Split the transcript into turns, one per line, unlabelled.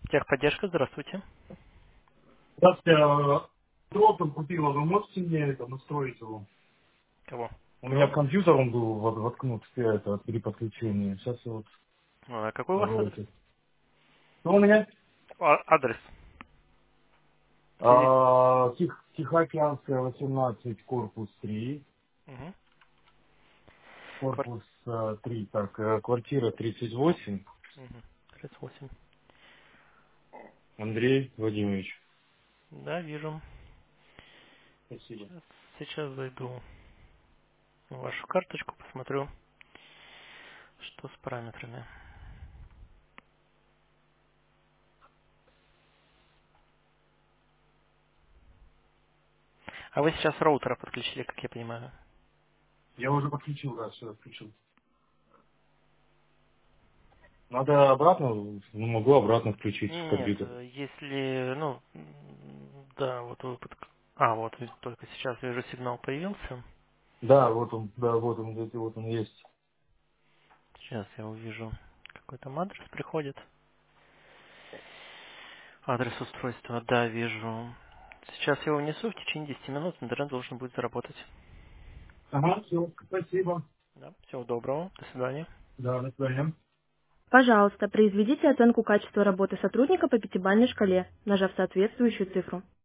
Техподдержка, здравствуйте.
Здравствуйте. Роутер купила, вы можете мне это настроить его?
Кого?
У меня в
Роутер?
компьютер он был воткнут при подключении. Сейчас я вот
Какой у вас адрес?
роутер. Что у меня?
Адрес.
Тихоокеанская, 18, корпус 3.
Угу.
Корпус 3, так, квартира 38.
Угу. 38.
Андрей Владимирович.
Да, вижу.
Спасибо.
Сейчас зайду в вашу карточку, посмотрю, что с параметрами. А вы сейчас роутера подключили, как я понимаю.
Я уже подключил, да, все отключил. Надо обратно, ну, могу обратно включить в
Нет,
компьютер.
если, да, вот вы вот только сейчас вижу сигнал появился.
Да, вот он есть.
Сейчас я увижу, какой там адрес приходит. Адрес устройства, да, вижу. Сейчас я его внесу, в течение 10 минут интернет должен будет заработать.
Ага, все, спасибо.
Да, всего доброго, до свидания.
Да, до свидания.
Пожалуйста, произведите оценку качества работы сотрудника по пятибалльной шкале, нажав соответствующую цифру.